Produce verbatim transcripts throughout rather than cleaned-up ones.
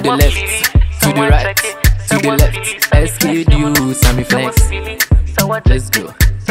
the left, to the right, to the left. S K D U, Sammy Flex. Let's go.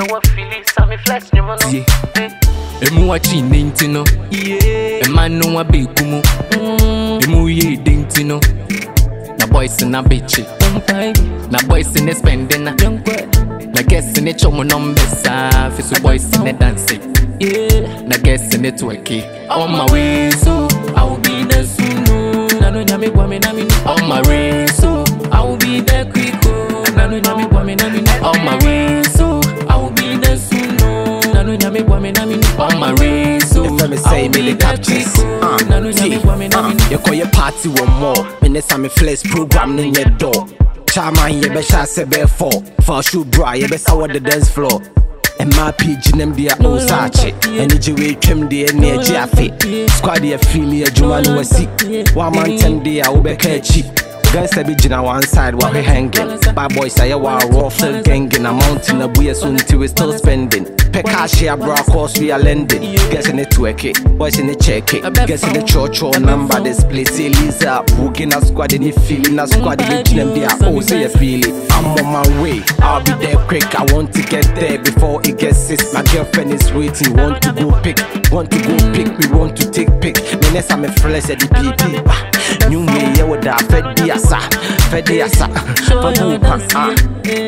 Yeah. Emu wachi nintino. Yeah. Emano wa bekumu. Emu ye dintino. Na boys na bitch. Na boys in the spending na. Na guess in the chomo numbers. Fisu boys in the dancing. Yeah. Na guess in the twerky. On my way, so I will be there soon. Nano nyami kwame na minu. On my way, so I will be there quick. Nano nyami kwame na minu. On my way, so I will be there soon. Nano nyami kwame na minu. On my way, so let me say me the captures. Uh, uh, you call your party one more. Me ne Sammy Flex program in your door. Charman ye be shot se be four. For shoe bra ye be saw the dance floor. And my pigeon them dia Osache. And the Jewy trim the near Jaffe. Squad ye feel ye Juman was sick. One man ten day I will be cheap. Guys be jina one side while we hanging. Bad boys say you are ruffle ganging. A mountain a boy soon till we still spending. Pekashia bra course we are lending. Guess in the twerk it, boys in the check it. Guess in the church or number display. Say Lisa, booking a squad in the feeling. A squad in the them there. Oh, say you feel it. I'm on my way, I'll be there quick. I want to get there before it gets six. My girlfriend is waiting, want to go pick. Want to go pick, we want to take pick. Me next I'm a flesh at the P P. New me, yeah, with that fed diasa, fed diasa. Fabupa, ah,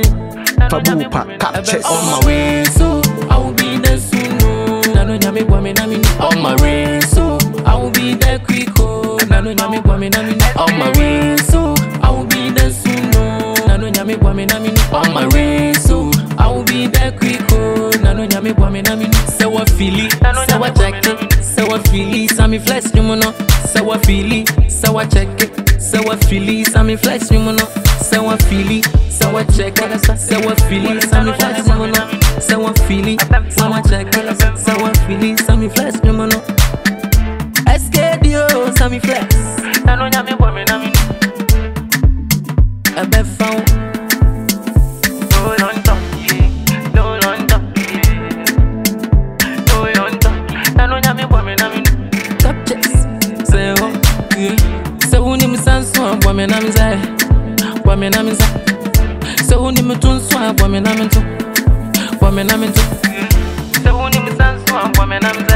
Fabupa, captures. On my way, so I will be there soon. Nano nyami kwame na minu. On my way, so I will be there quick. Nano nyami kwame na minu. On my way, so I will be there soon. Nano nyami kwame na minu. On my way, so I will be there quick. Nano nyami kwame na minu. Sewa fili, sewa check it. Sewa fili, Sammy Flex nyumono. Sewa fili, sewa check it. Sewa fili, Sammy Flex nyumono. Sewa fili, sewa check it. Sewa fili, Sammy Flex nyumono. Sewa fili, sewa check it. Sewa fili, Sammy Flex nyumono. S K D U, Sammy Flex. Nano nyami kwame na minu. Ebe found. No London, no London, no London. Nano nyami kwame na minu. Captures. Say oh, yeah. Say uni misanso, kwame na mizai, kwame na mizai. Say uni mitunso, kwame na minto, kwame na minto. Say uni misanso, kwame na mizai.